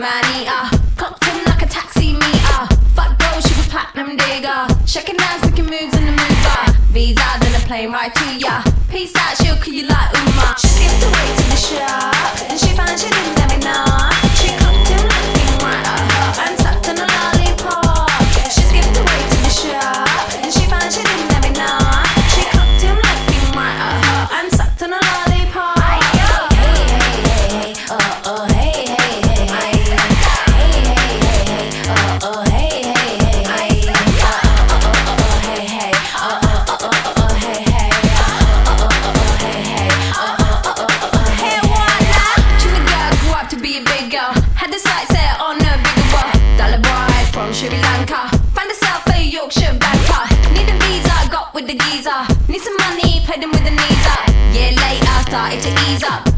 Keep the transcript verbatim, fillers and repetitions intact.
man eater. Clocked him like a taxi meter. Fuck bro, she was platinum digger. Shaking hands, making moves in the mover. Visa, then a plane right to ya. Peace out, she'll kill you like Uma. She skipped away to the shop, and she found she didn't have enough. She cooked him looking right at her and sucked on a lollipop. She skipped away to the shop, and she found she didn't have enough. She cooked him looking right at her and sucked on a lollipop. Hey hey hey hey, oh oh hey hey hey hey, hey hey hey hey, oh oh hey hey hey hey, oh oh oh oh hey hey, oh oh oh oh hey hey, oh oh oh hey hey, oh oh oh hey voila. Chilly girl grew up to be a big girl, had the sights set on a bigger world. Dollar bride from Sri Lanka, found herself a Yorkshire banker. Need a visa, got with the geezer. Need some money, paid him with the knees up. Year later, started to ease up.